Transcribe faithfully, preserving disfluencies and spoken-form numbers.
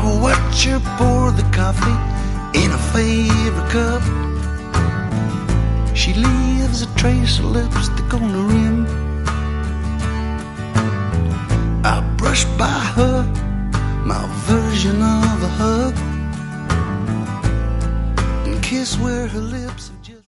I'll watch her pour the coffee in a favorite cup. She leaves a trace of lipstick on the rim. I brush by her, my version of a hug, and kiss where her lips